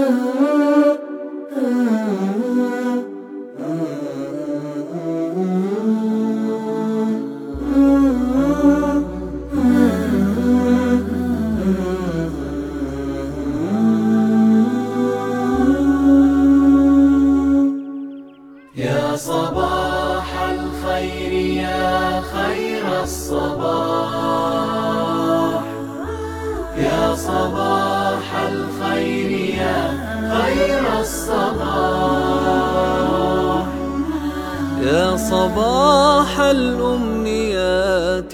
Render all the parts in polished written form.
يا صباح الخير يا خير الصباح، يا صباح الخير يا خير الصباح، يا صباح الأمنيات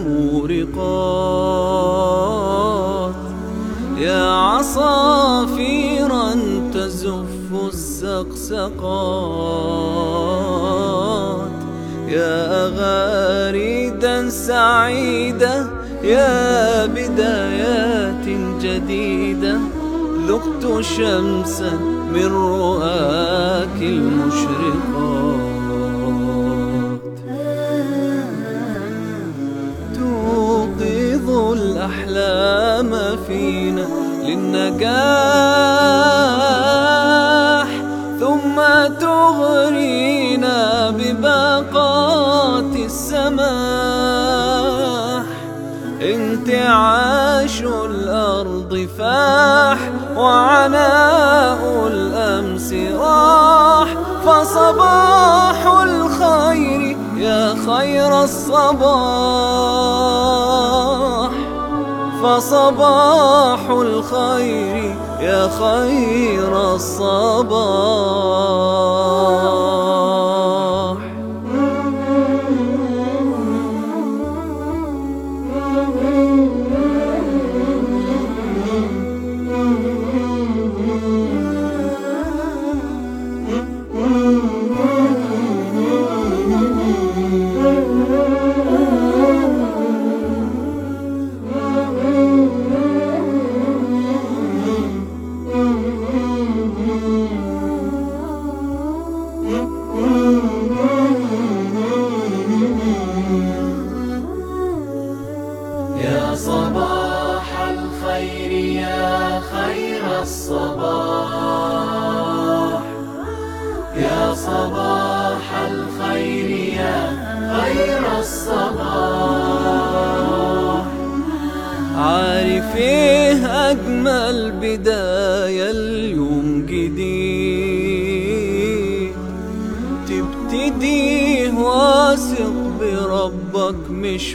المورقات، يا عصافيرا تزف الزقزقات، يا أغاريدا سعيدة، يا بدايات جديدة، ذقت شمسا من رؤاك المشرقات، توقظ الأحلام فينا للنجاح، ثم تغرينا بباقات السماح. انتعاش الأرض فاح وعناء الأمس راح، فصباح الخير يا خير الصباح، فصباح الخير يا خير الصباح. يا صباح الخير يا خير الصباح، يا صباح الخير يا خير الصباح. عارفيه أجمل بداية اليوم جديد، تبتديه واثق بربك مش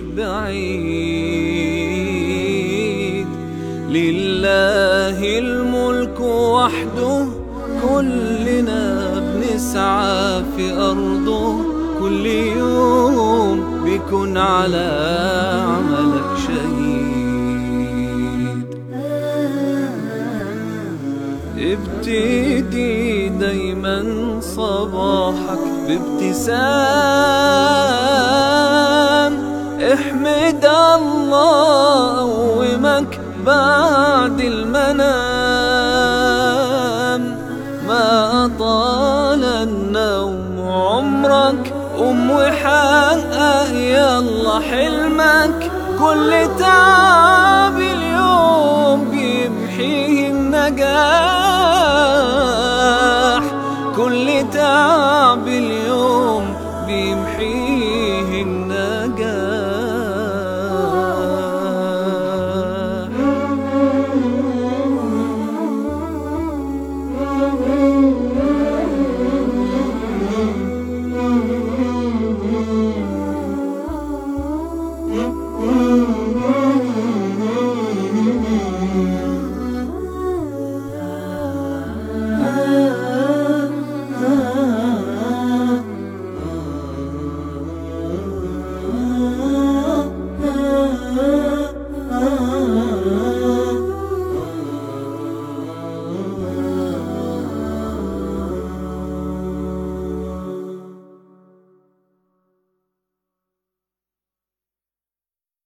بعيد، لله الملك وحده، كلنا بنسعى في أرضه، كل يوم بيكون على عملك شهيد. ابتدي دايما صباحك بابتسام، احمد الله قومك بعد المنام، ما أطال النوم عمرك، قم وحقق يلا حلمك، كل تعب اليوم بيمحيه النجاح، كل تعب اليوم بيمحيه النجاح.